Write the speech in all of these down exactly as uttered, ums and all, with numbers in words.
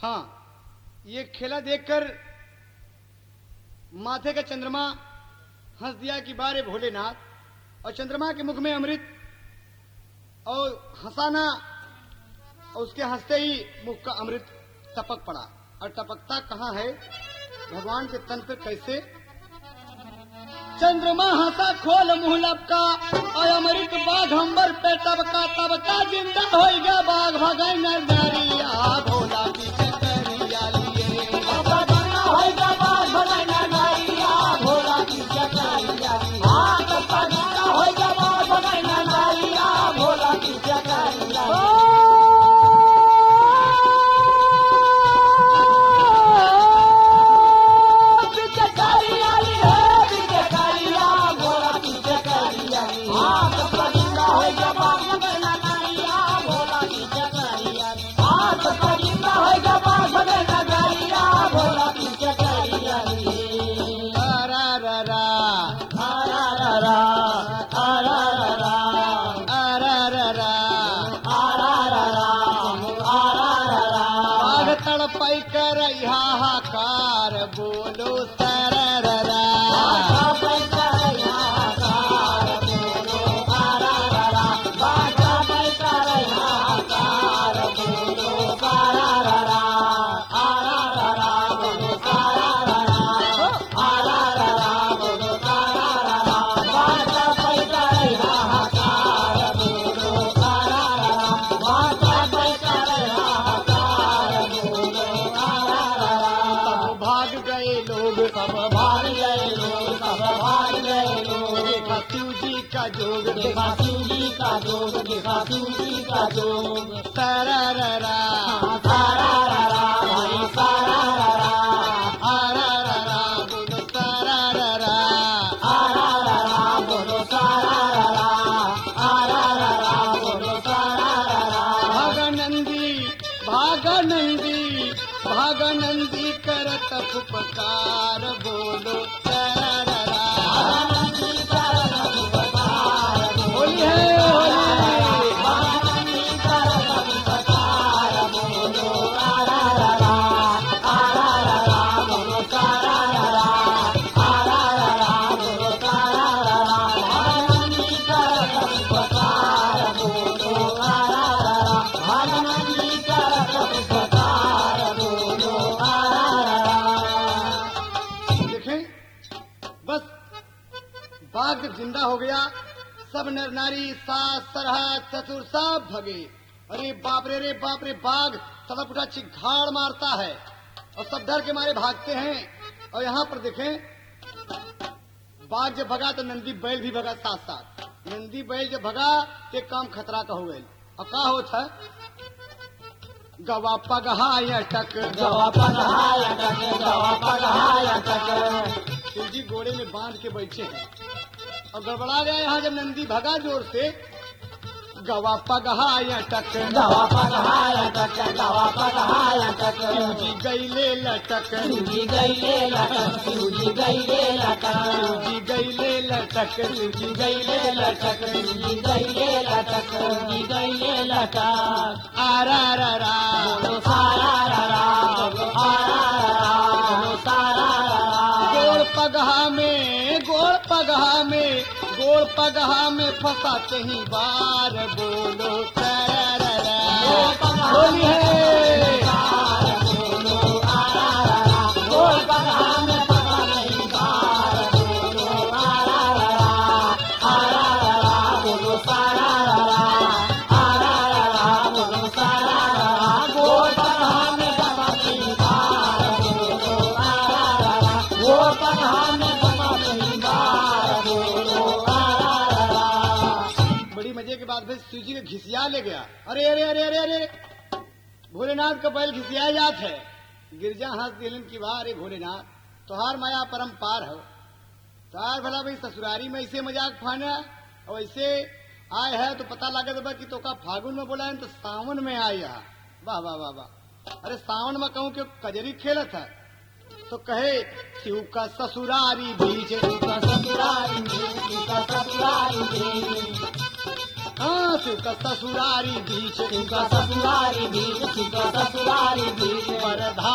हाँ, ये खेला देखकर माथे का चंद्रमा हंस दिया कि बारे भोलेनाथ, और चंद्रमा के मुख में अमृत और हंसाना, और उसके हंसते ही मुख का अमृत टपक पड़ा। और टपकता कहाँ है, भगवान के तन पे कैसे? चंद्रमा हंसा खोल मुंह लपका, और अमृत बाघ अंबर पे टबका, तबका जिंदा हो गया बाघ भगै नर नारिया, भोला की चकरिया लिए भगना होगा बाघ भगै नर नारिया, भोला की चकरिया लिए। हाँ, भगना होगा बाघ भगै नर नारिया, भोला की चकरिया लिए। हाहाकार बोलो सरररा, देखा शिव जी का जोग, देखा शिव जी का जोग। सरररा सारारा भाई सारारा, आराररा बोलो सरररा, आरारा बोलो सारारा, आरारा बोलो सारारा। भागनंदी भागनंदी भागनंदी करत उपकार बोलो सरररा। होली है बाघ जब जिंदा हो गया, सब नर नारी सास सरहद चतुर सब भगे। अरे बाप रे रे बाप रे, बाघ तड़प उठा, चिघाड़ मारता है और सब डर के मारे भागते हैं। और यहाँ पर देखें, बाघ जब भगा तो नंदी बैल भी भगा साथ साथ। नंदी बैल जब भगा तो काम खतरा का हो गई। और का होता गवा पगहाय टक, गवा पगहाय टक, गवा पगहाय टक। शिव जी घोड़े में बांध के बैठे हैं और गड़बड़ा गया। यहाँ जब नंदी भगा जोर से, गवा पगहाय टक, गवा पगहाय टक, गवा पगहाय टक। शिव जी गईले लटक, शिव जी गईले लटक, शिव जी गईले लटक, शिव जी गईले लटक, शिव जी गईले लटक, शिव जी गईले लटक, शिव जी गईले लटक। आराररा बोलो सारारा, बोलो आरारा, बोलो सारारा। गोड़ पगहा में, गोड़ पगहा में, गोड़ पगहा में फंसाते ही बार बोलो सरररा। होली है बोलो आरारा, गोड़ पगहा में फंसाते ही बार बोलो आरारा, आरारा बोलो सारारा, आरारा बोलो सारारा। गोड़ पगहा में फंसाते ही बार बोलो आरारा, गोड़ पगहा में फंसाते ही बार बोलो आरारा। बड़ी मजे के बाद फिर शिव जी ने घिसिया ले गया। अरे अरे अरे अरे अरे भोलेनाथ का बैल घिसिया जात है। गिरजा हंस दिलन की वाह, अरे भोलेनाथ तोहार माया परम्पार हो। तोहार भला भाई ससुरारी में ऐसे मजाक फाना और ऐसे आए है तो पता लगे तो कि तो का फागुन में बोला है तो सावन में आया। वाह वाह वाह वाह। अरे सावन में कहूँ कि कजरी खेलत है तो कहे शिव का ससुरारी बीच, शिव का ससुरारी बीच, शिव का ससुरारी बीच। हाँ शिव का ससुरारी बीच, शिव का ससुरारी बीच, शिव का ससुरारी बीच। पर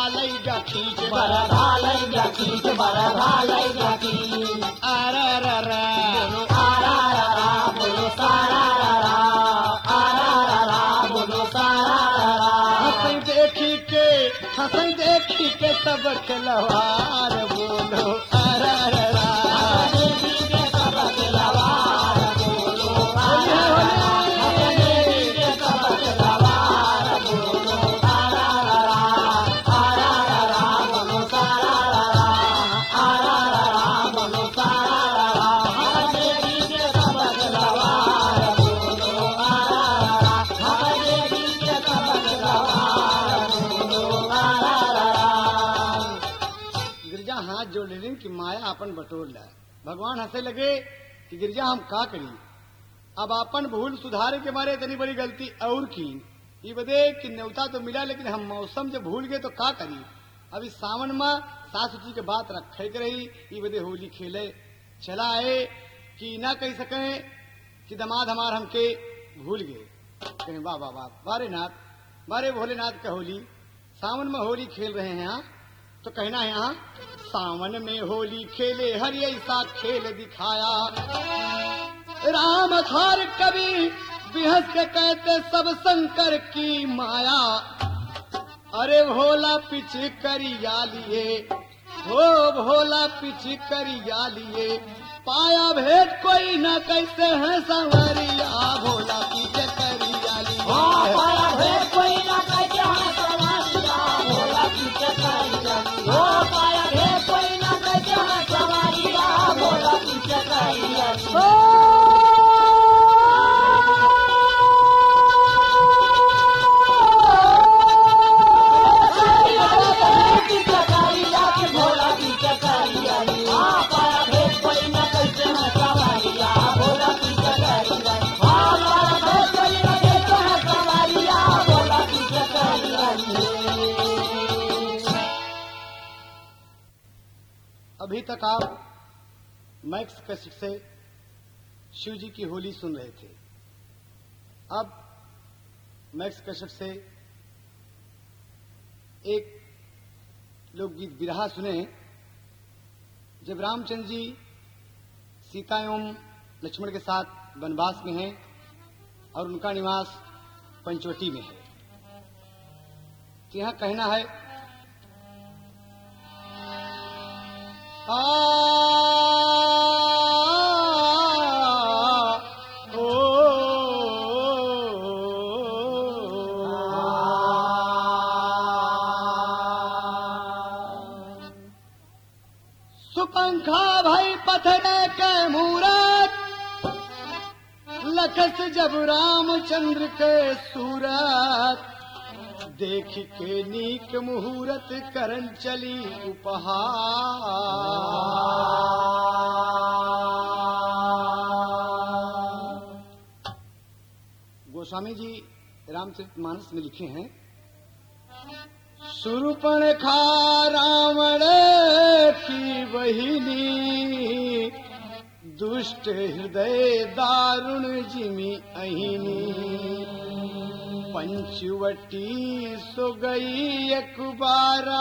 धालै जा खींच बर धालै जा खींच बर धालै जा खींच अरे रे रे आरा रा रा बोलो सारा रा रा आरा रा रा बोलो सारा रा रा हंसई देखी के हंसई देखी के सब खिलवार बोलो अरे रे रा देवी के सब खिलवार बोलो आरा रा रा देवी के सब खिलवार बोलो आरा रा रा आरा रा रा बोलो सारा रा रा आरा रा रा बोलो सारा रा रा देवी के सब खिलवार बोलो आरा रा रा देवी के सब खिलवार बोलो आरा रा रा गिरजा हाथ जोड़ ले कि माया अपन बटोर ला। भगवान हंसे लगे कि गिरजा हम का करी, अब अपन भूल सुधारे के मारे इतनी बड़ी गलती और की। ये बदे कि न्योता तो मिला लेकिन हम मौसम जब भूल गए तो का करी। अब इस सावन में सास जी के बात रखे के रही, ये बदे होली खेले चला आए कि ना कह सके कि दमाद हमार हमके भूल गए। कहें वाह वाह वाह बारे नाथ बारे भोलेनाथ का होली सावन में होली खेल रहे हैं यहाँ। तो कहना है यहाँ सावन में होली खेले हर ऐसा खेल दिखाया राम थार कवि बिहस के कहते सब शंकर की माया। अरे भोला पिछ करिया लिए हो भोला पिछ करिया लिए पाया भेद कोई न कैसे है संवरिया भोला पिछ करिया लिए पाया भेद कोई ना कैसे है संवरिया भोला पिछ करिया ओ पाया भेद कोई ना कैसे है संवरिया भोला पिछ करिया ओ भोला पिछ करिया हाँ पाया भेद कोई ना कैसे है संवरिया भोला पिछ करिया हाँ पाया भेद कोई ना कैसे है संवरिया भोला पिछ करिया अभी तक आप मैक्स कैसेट से शिव जी की होली सुन रहे थे। अब मैक्स कैसेट से एक लोकगीत बिरहा सुने। जब रामचंद्र जी सीता एवं लक्ष्मण के साथ वनवास में हैं और उनका निवास पंचवटी में है, तो यहां कहना है आ ओ सुपंखा भाई पथने के मूरत लखस जब रामचंद्र के सूरत देख के नीक मुहूर्त करन चली उपहार। गोस्वामी जी रामचरितमानस में लिखे हैं सुरूपणखा रावण की बहिनी दुष्ट हृदय दारुण जिमी अहिनी पंचवटी सो गई एक बारा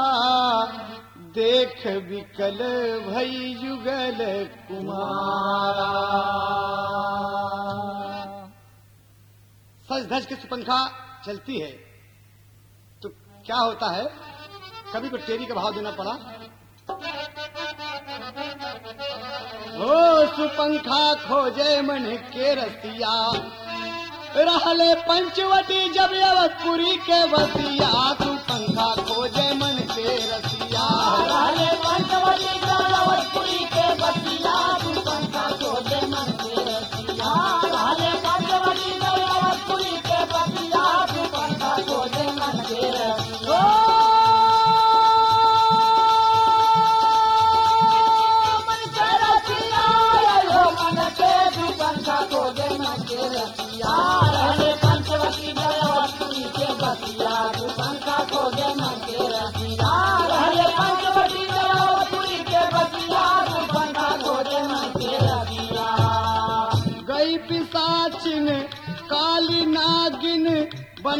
देख विकल भई युगल कुमारा। सज धज के सुपंखा चलती है तो क्या होता है, कभी को टेरी का भाव देना पड़ा। ओ सुपंखा खोजे मन के रसिया रहले पंचवटी जब अवधपुरी के बसिया सुपंखा खोजे मन के रसिया रहले पंचवटी जब अवधपुरी के बसिया सुपंखा खोजे मन के रसिया रहले पंचवटी जब अवधपुरी के बसिया सुपंखा खोजे मन के रसिया मन के रसिया यो मन के सुपंखा खोजे मन के रसिया रहले पंचवटी जब अवधपुरी के बसिया सुपंखा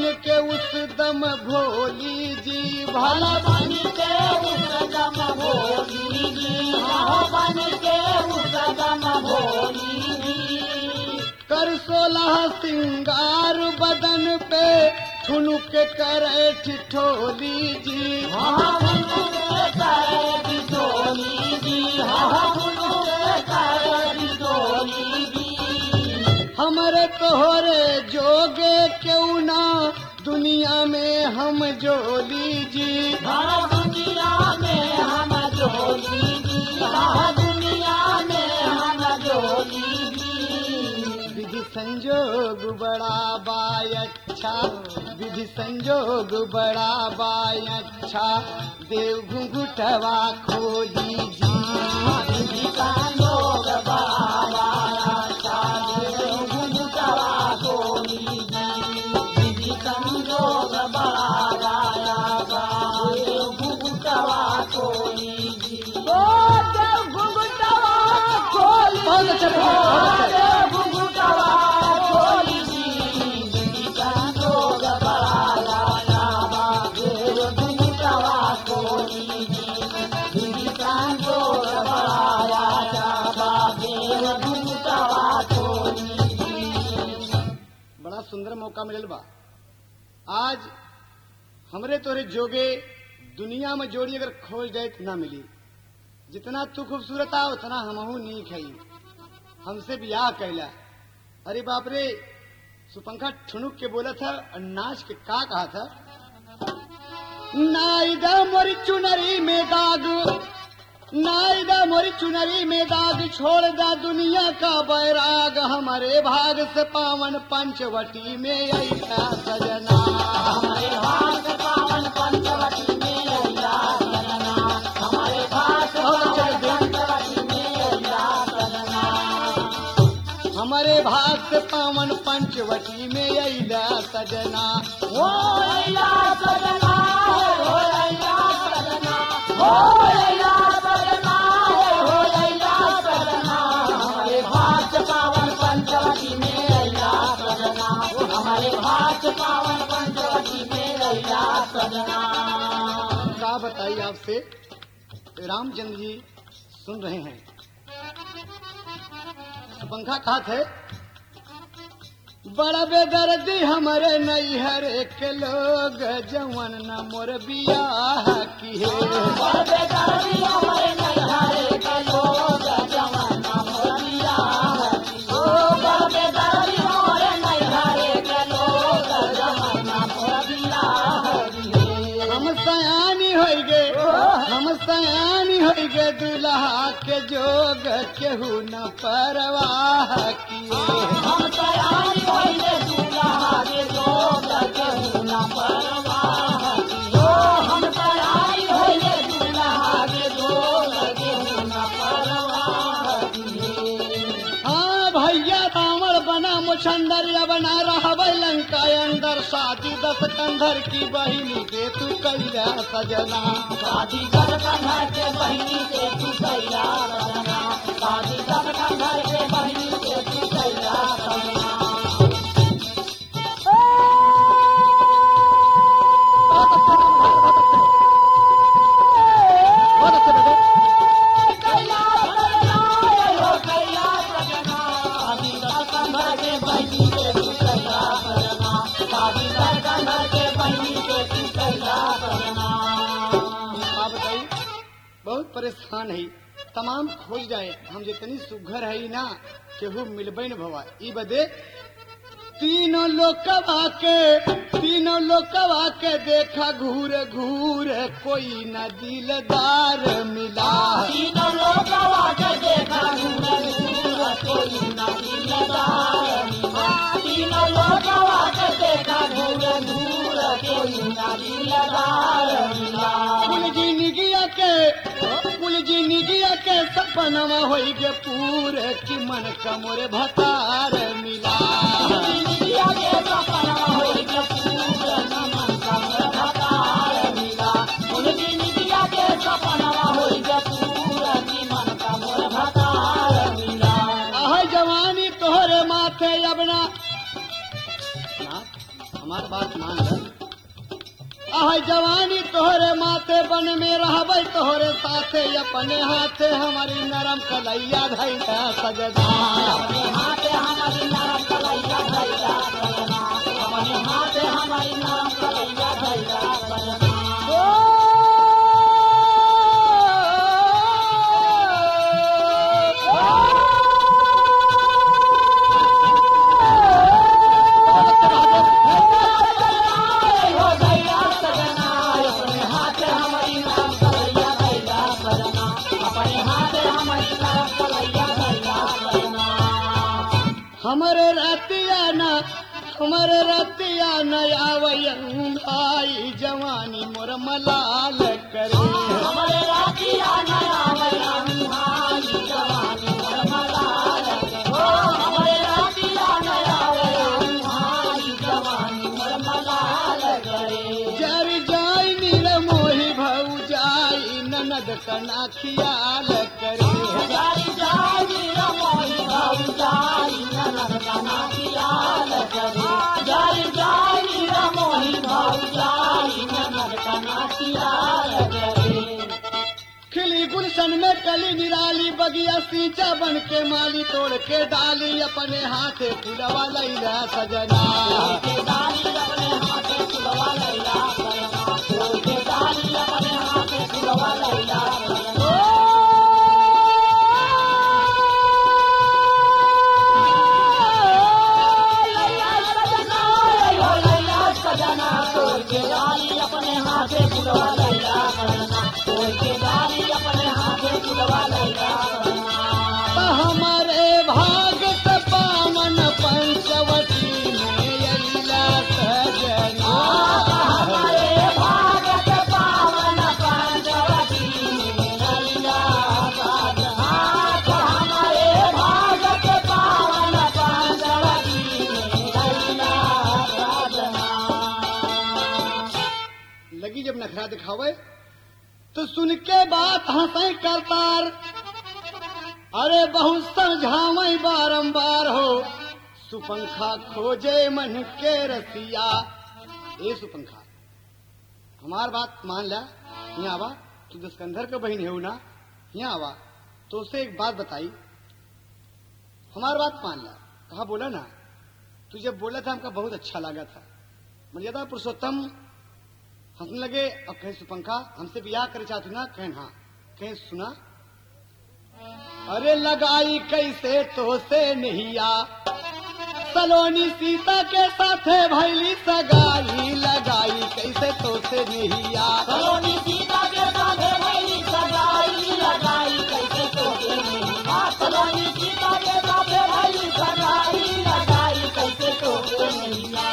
के उस दम भोली जी, भला बन के उस दम भोली जी, हाँ बन के उस दम भोली जी। कर सोलह सिंगार बदन पे ठुनुक करे ठिठोली जी, हाँ ठुनुक करे ठिठोली जी, हाँ ठुनुक करे ठिठोली जी। हमरे तोहरे जोगे क्यों ना दुनिया में हम जोली जी, हाँ दुनिया में हम जोली जी, हाँ दुनिया में हम जोली जी। विधि संजोग बड़ा बाय अच्छा, विधि संजोग बड़ा बाय अच्छा, देव घुंघुटवा खोली जी। विधि संजोग बड़ा बाय अच्छा, देव घुंघुटवा खोली जी। विधि संजोग बड़ा बाय अच्छा, देव घुंघुटवा खोली जी। ओ देव घुंघुटवा खोली, बहुत अच्छा, बहुत अच्छा। देव घुंघुटवा खोली जी। विधि संजोग बड़ा अच्छा, देव घुंघुटवा खोली जी। विधि संजोग बड़ा अच्छा, देव घुंघुटवा खोली जी। बड़ा सुंदर मौका मिलल बा। आज हमरे तोरे जोगे दुनिया में जोड़ी अगर खोज जाए तो ना मिली। जितना तू खूबसूरत आ उतना हमहू नीक हई, हमसे बियाह कैला। अरे बाप रे, सुपंखा ठुनुक के बोला था और नाच के का कहा था, नाइदा मोरी चुनरी में दाग, नाइदा मोरी चुनरी में दाग, छोड़ दा दुनिया का बैराग, हमारे भाग से पावन पंचवटी में अइला सजना। हमारे भाग से पावन पंचवटी में अइला सजना, हमारे भाग से पावन पंचवटी में अइला सजना। हमारे भाग से पावन पंचवटी में अइला सजना। हो अइला सजना, हो अइला सजना, हो अइला सजना, हो अइला सजना। हमारे भाग से पावन पंचवटी में अइला सजना, हमारे भाग से पावन पंचवटी में अइला सजना। का बताइए आपसे, रामचंद्र जी सुन रहे हैं। पंखा कहा थे, बड़ा बेदर्दी हमारे नैहर के लोग, जवन न मोर बियाह की है। बड़ा बेदर्दी हमारे नैहर के लोग, जवन न मोर बियाह की है। बड़ा बेदर्दी हमारे नैहर के लोग, जवन न मोर बियाह की है। हम सयानी हो गए, हम सयानी हो गए, दुल्हा के जोग केहू न परवाह किए। हम सयानी होइले, दुल्हा के जोग केहू न परवाह किए। हम सयानी होइले, दुल्हा के जोग केहू न परवाह किए। हाँ भैया रावण बना मुछंदर, बना रहबै लंका अंदर, शादी दस कंधर की बहिनी से तू कैला सजना। शादी कर कंधर के बहिनी से तू कैला सजना, शादी कर कंधर के बहिनी से तू कैला सजना। बहुत अच्छा बेटे। कैला सजना, हो कैला सजना, शादी कर कंधर के बहिनी से तू कैला सजना, शादी कर कंधर के बहिनी से तू कैला सजना। आप बताइए, बहुत परेशान है, तमाम खोज जाए, हम जितनी सुघर है ना केहू मिलबे न भवा। ई बदे तीनों लोकवा के, तीनों लोकवा के देखा घूर घूर, कोई न दिलदार मिला। तीनों लोकवा के देखा घूर घूर, कोई न दिलदार मिला। तीनों लोकवा के देखा घूर घूर, कोई न दिलदार मिला। कुल जिंदगिया के, कुल जिंदगिया के सपनवा होई गे पूरे, कि मन का मोरे भतार मिला। जिंदगिया के सपनवा होई गे पूरे, कि मन का मोरे भतार मिला। कुल जिंदगिया के सपनवा होई गे पूरे, कि मन का मोरे भतार मिला। आह जवानी तोहरे माथे अबना, हमार बात मान, आह जवानी तोहरे माथे बन में रहबै तोहरे साथे अपने हाथे हमारी नरम कलैया धैला सजना अपने हाथे हमारी नरम कलैया धैला सजना अपने हाथे हमारी नरम कलैया धैला सजना हमारे रतिया न हमारे रतिया न आवयन भाई जवानी मोर मलाल करे हमारे रतिया न आवयन भाई जवानी मोर मलाल करे हमारे रतिया न आवयन भाई जवानी मोर मलाल करे जर जाई नीर मोहि भऊ जाई ननद कना खियाल करे जर जाई नीर मोहि भऊ जाई ननद कना खियाल करे जर जाई नीर मोहि भऊ जाई ननद कना खियाल करे खिली गुलशन में कली निराली बगिया सींचा बन के माली तोड़ के डाली अपने हाथे फुलवा लैला सजना के डाली अपने हाथे फुलवा लैला सजना के डाली अपने हाथे फुलवा लैला सजना सजना तोड़ के डाली अपने हाथे फुलवा लैला सजना तोड़ के डाली अपने हाथे फुलवा लैला सजना हमारे भाग से पावन पंचवटी में अइला सजना हमारे भाग से पावन पंचवटी में अइला सजना हमारे भाग से पावन पंचवटी में अइला सजना लगी जब नखरा दिखावे तो सुन के बात हंसई करतार अरे बहुत समझावई बारंबार हो सुपंखा खोजे मन के रसिया ए सुपंखा हमार बात मान ला यहाँ आवा तू दस्कंधर का बहन है ना यहाँ आवा तो उसे एक बात बताई हमार बात मान ला कहा बोला ना तू जब बोला था हमका बहुत अच्छा लगा था मर्यादा पुरुषोत्तम हंसने लगे और कहे सुपंखा हमसे ब्याह करे चाहती ना कहें हाँ कहें सुना अरे लगाई कैसे तो से नहिया सलोनी सीता के साथे भैली सगाई लगाई कैसे तो से नहिया सलोनी सीता के साथे भैली सगाई लगाई कैसे तो से नहिया सलोनी सीता के साथे भैली सगाई लगाई कैसे तो से नहिया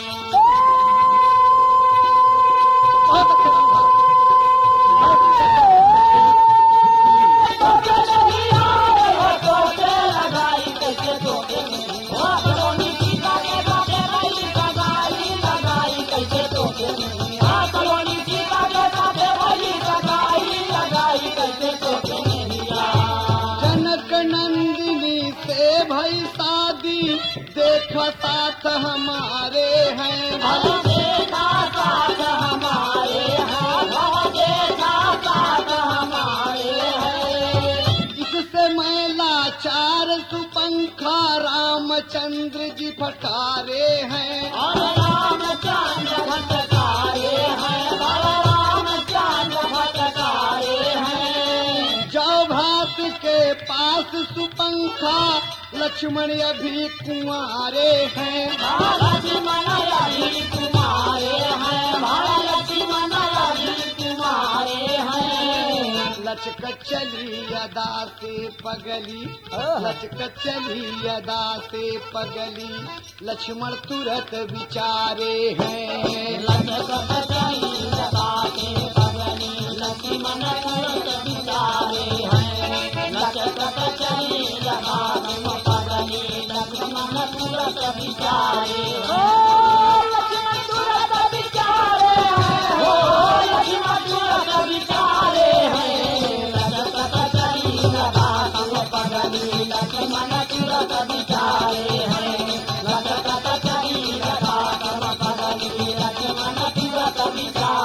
जनक नंदिनी से भई शादी देख साथ हमारे हैं देखा साथ हमारे हैं देखा साथ हमारे हैं जिससे मैं लाचार सुपंखा रामचंद्र जी फटारे हैं और रामचंद्र भटकारे हैं रामचंद्र भटकारे हैं जो भात के पास सुपंखा लक्ष्मण अभी कुंवारे हैं लक्ष्मण अभी कुमारे हैं लक्ष्मण अभी कुमारे हैं लचक चली अदा से पगली लचक चली अदा से पगली लक्ष्मण तुरंत विचारे हैं लचक चली अदा से पगली लक्ष्मण तुरंत विचारे हैं लचक चली अदा से पगली लक्ष्मण तुरंत विचारे लक्ष्मण तुरंत विचारे हो लक्ष्मण तुरंत विचारे हैं लचक चली अदा से पगली लक्ष्मण तुरंत विचारे हैं लचक चली अदा से पगली लक्ष्मण तुरंत विचारे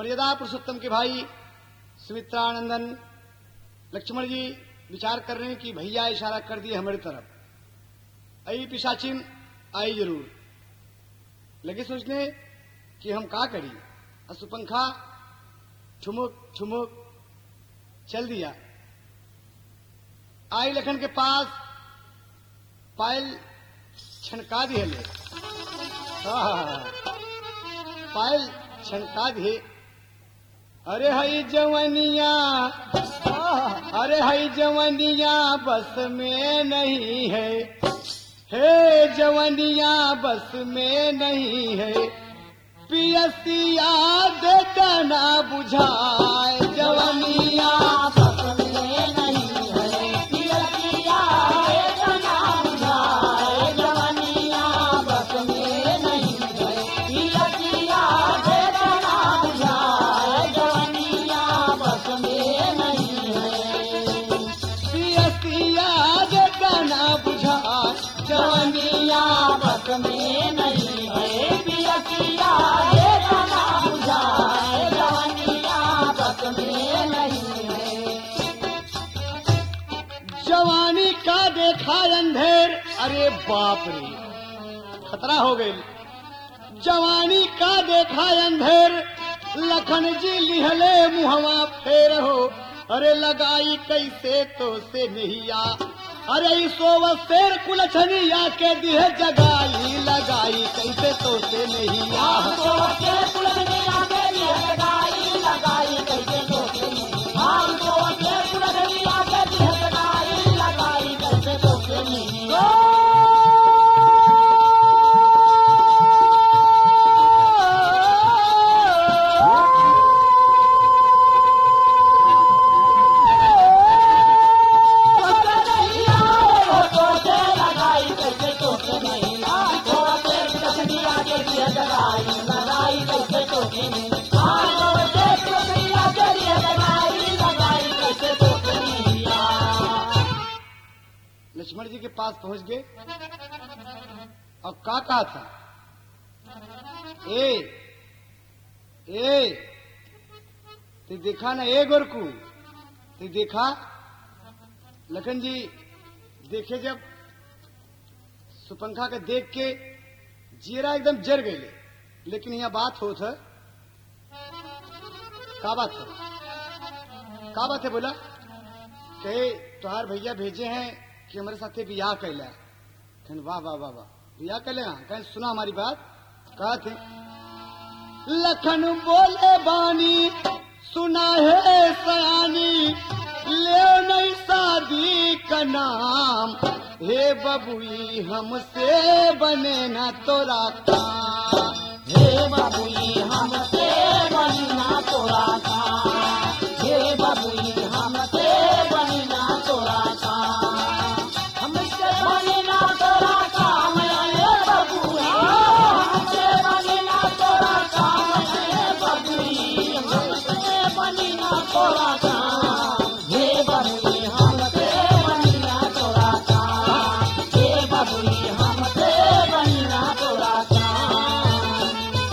मर्यादा पुरुषोत्तम के भाई सुमित्रानंदन लक्ष्मण जी विचार कर रहे हैं कि भैया इशारा कर दिए हमारी तरफ, आई पिशाचिन आई जरूर। लगे सोचने कि हम का करी। असुपंखा ठुमुक ठुमुक चल दिया। आई लखन के पास पायल छनका दिए ले, पायल छनका दिए। अरे हई जवनिया, अरे हई जवनिया बस में नहीं है, हे जवनिया बस में नहीं है, पियसिया देता ना बुझाए। जवनिया बस में नहीं है, पियसिया देता ना बुझाए। जवनिया बस में नहीं है, पियसिया देता ना बुझाए। जवनिया बस में नहीं है, पियसिया देता ना बुझाए। जवनिया बस में नहीं है, पियसिया देता ना बुझाए। जवनिया बस में नहीं है। जवानी का देखा अंधेर, अरे बाप रे खतरा हो गई। जवानी का देखा अंधेर, लखन जी लिहले मुहवा फेर हो। अरे लगाई कैसे तो से नहिया, अरे इसो शेर कुलछनिया के दिहे जगाई। लगाई कैसे तो से नहिया, तो के कुलनिया के लिए लगाई। लगाई कैसे तो के नहीं, हम तो के कुलनिया के लिए लगाई। लगाई कैसे तो के नहीं। लक्ष्मण जी के पास पहुंच गए और का कहा था, ए ए ते देखा ना ए गोरकू, ते देखा। लखन जी देखे जब सुपंखा के देख के जीरा एकदम जर गए। लेकिन यह बात हो था, का बात है, का बात है बोला कहे तुहार भैया भेजे हैं कि हमारे साथे बियाह कैला। कहन वाह वाह वाह वाह, बियाह कैले। कहन सुना हमारी बात। कहा थे लखन बोले बानी सुना है सयानी, ले नहीं शादी का नाम। हे बबुई हमसे बने ना तोरा काम। हे बाबुई हमसे बनना तोरा काम। हे बाबुई हमसे बनना तोरा काम। हमसे बनना तोरा काम। हे बाबुई हमसे बनना तोरा काम। हे बाबुई हमसे बनना तोरा काम। हे बाबुई हमसे बनना तोरा काम। हे बाबुई हमसे बनना तोरा काम।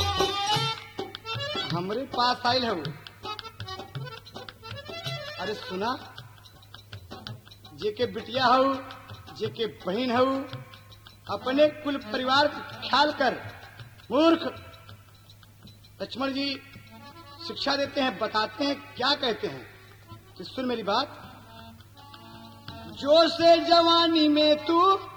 हमरे पास आयल है वो। अरे सुना, जेके बिटिया हो, जेके बहन हो, अपने कुल परिवार का ख्याल कर। मूर्ख लक्ष्मण जी शिक्षा देते हैं, बताते हैं क्या कहते हैं कि सुन मेरी बात। जो से जवानी में तू,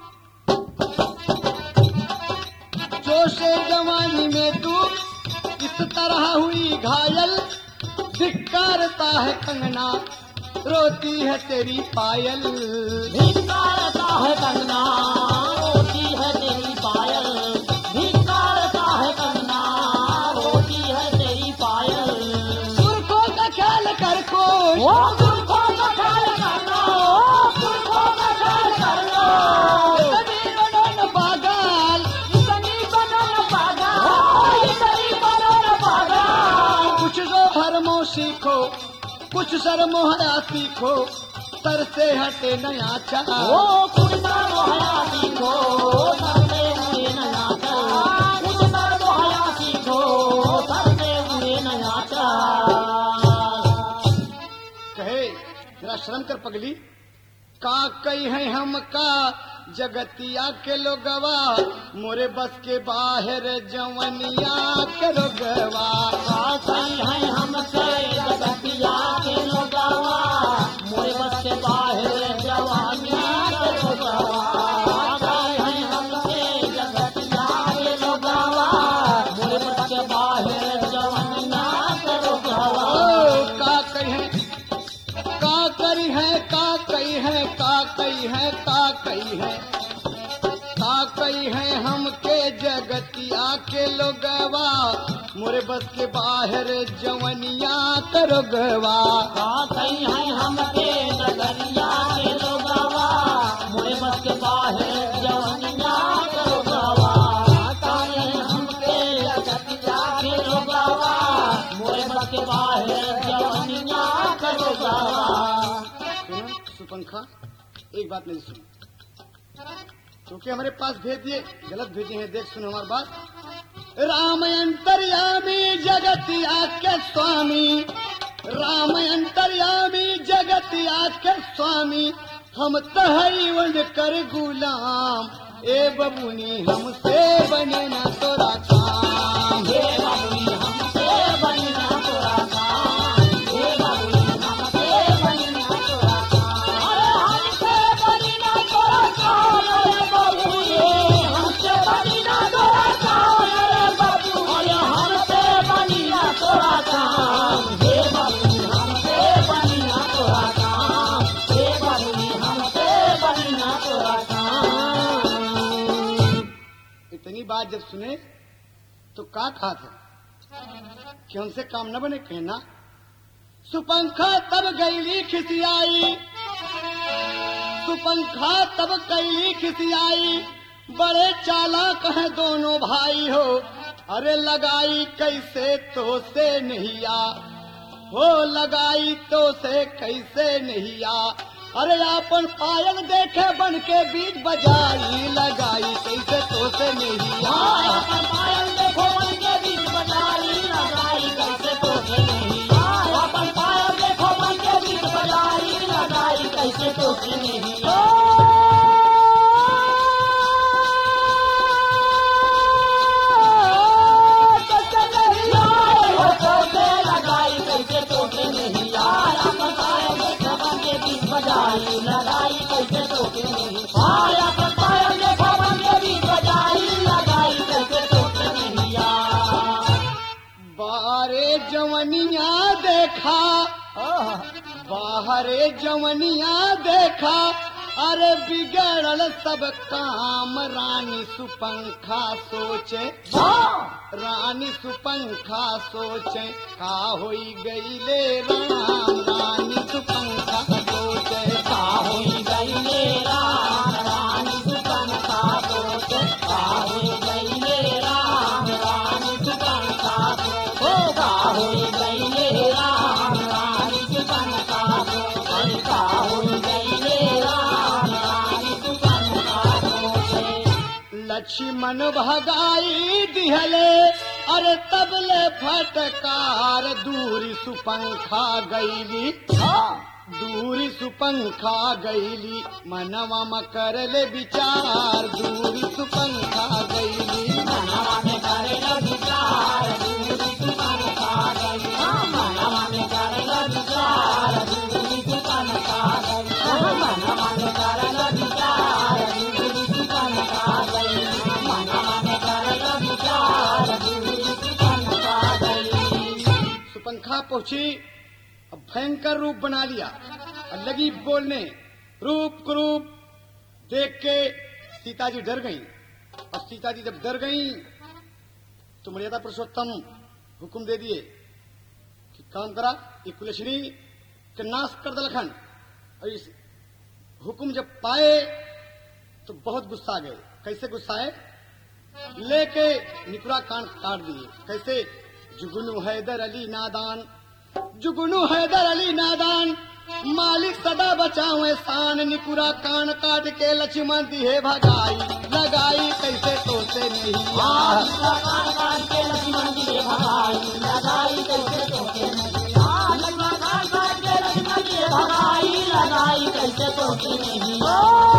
जो से जवानी में तू इस तरह हुई घायल। धिक्कारता है कंगना, रोती है तेरी पायल। धिक्कारता है कंगना, रोती है तेरी पायल। धिक्कारता है कंगना, रोती है तेरी पायल। पुरखों का ख्याल कर कोई, ओ पुरखों का ख्याल करना। ओ पुरखों का ख्याल करना। इतनी बनो न पागल, इतनी बनो न पागल। इतनी बनो न पागल। कुछ जो धर्मों सीखो, कुछ शर्मोहरा सीखो, सर से हटे नया चाह। ओ कुछ सर्वोहया सीखो, सर से उड़े नया चाह। कुछ सर्वोहया सीखो, सर से उड़े नया चाह। शर्म कर पगली, का कई है हमका जगतिया के लोगवा, मोरे बस के बाहर जवनिया के लोगवा। कई है हमसे जगतिया के लोगवा, मोरे बस के बाहर जवानिया के लोगवा। कई है हमसे जगतिया के लोगवा, मोरे बस के बाहर जवानिया के लोगवा। ओ का कई है का करी है का कई है का कई है का कई है का कई है हमके जगतिया के लोगवा, मोरे बस के बाहर जवनिया करोगवा। कई है हमके नगरिया के लोगवा, मोरे बस के बाहर जवनिया के लोगवा। कई है हमके जगतिया के लोगवा, मोरे बस के बाहर जवनिया के लोगवा। सुनो सुपंखा, एक बात मेरी सुन, क्योंकि हमारे पास भेज दिए गलत भेजे हैं, देख सुनो हमारी बात। राम अंतर्यामी जगतिया के स्वामी, राम अंतर्यामी जगतिया के स्वामी, हम तहरी वन कर गुलाम, ए बबुनी हमसे बने ना तोरा काम। हे बाबुनी हमसे बनी ना तोरा काम, हे बाबुनी हमसे बनी ना तोरा काम। अरे हमसे बनी ना तोरा काम, अरे बाबुनी हमसे बनी ना तोरा काम, अरे बाबू अरे हमसे बनी ना तोरा काम। हे बाबुनी हमसे बनी ना तोरा काम, हे बाबुनी हमसे बनी ना तोरा काम। इतनी बात जब सुने तो का कहा था कि हमसे काम न बने, कहना। सुपंखा तब गईली खिसियाई, सुपंखा तब गईली खिसियाई, बड़े चालाक हैं दोनों भाई हो, अरे लगाई कैसे तो से नहिया, हो लगाई तो से कैसे नहिया, अरे अपन पायल देखे बन के बीच बजाई, लगाई कैसे तो से नहिया। अपन पायल देखो बन के बीच बजाई, लगाई कैसे तो से नहीं। अपन पायल देखो बन के बीच बजाई, लगाई कैसे तो से नहीं। लगाई कैसे तो से नहीं। अपन पायल देखो बन के बीच बजाई, लगाई कैसे तो से नहीं। अपन पायल देखो बन के बीच बजाई, लगाई कैसे तो से नहीं। बारे जवनिया देखा, बाहरे जवनिया देखा, अरे बिगड़ल सब काम, रानी सुपंखा सोचे, रानी सुपंखा सोचे, का होई गईले राम, रानी सुपंखा सोचे, का होई गईले राम, रानी सुपंखा सोचे, का होई गईले राम, रानी सुपंखा सोचे, का होई गईले राम, रानी सुपंखा सोचे, का होई गईले राम, रानी सुपंखा सोचे। लक्ष्मण भगाई दिहले, अरे तबले फटकार, दूरी सुपंखा गईली, दूरी सुपंखा गईली, मनवा म करले विचार, दूरी सुपंखा गईली, मनवा में करेला विचार, दूरी सुपंखा गईली, मनवा में करेला विचार, दूरी सुपंखा गईली, मनवा में करेला विचार, दूरी सुपंखा गईली, मनवा में करेला विचार, दूरी सुपंखा गईली। सुपंखा पहुंची, अब भयंकर रूप बना लिया और लगी बोलने, रूप कुरूप देख के सीता जी डर गईं, और सीता जी जब डर गईं तो मर्यादा पुरुषोत्तम हुक्म दे दिए कि काम करा, ये कुलश्री के नाश कर दलखन। और इस हुक्म जब पाए तो बहुत गुस्सा गए। कैसे गुस्साए? लेके निकुरा कान काट दिए। कैसे? जुगनू हैदर अली नादान, जुगनू हैदर अली नादान, मालिक सदा बचावे शान, निकुरा कान काट के लक्ष्मण दिहे भगाई, लगाई कैसे तो से नहीं। कान काट के लक्ष्मण दिहे भगाई, लगाई कैसे तो से नहीं। कान काट के लक्ष्मण दिहे भगाई, लौकी नहीं